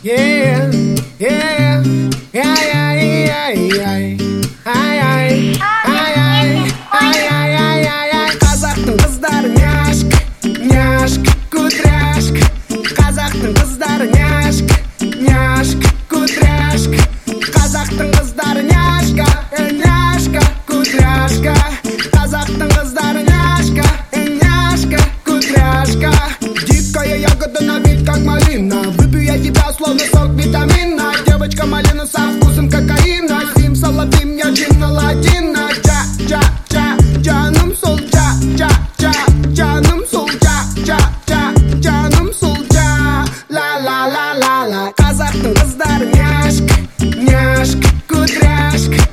Yeah, yeah, yeah, yeah, yeah, yeah. Ай, ай, ай, ай, ай, ай, ай, ай, ай. Қазақтың қыздары няшка, няшка, кудряшка. Қазақтың қыздары няшка, няшка, кудряшка. Қазақтың қыздары няшка, няшка, кудряшка. Қазақтың қыздары няшка, няшка, кудряшка. Дикая ягода на вид как малина, выпью я тебя словно сок витамина. Девочка малина со вкусом кокаина, симсалабим я джинна ладина. Джа, джа, джа, canım sol ca, ca, ca, canım sol ca, ca, ca, canım sol ca. La la la la la. Қазақтың қыздары няшка, няшка, кудряшка.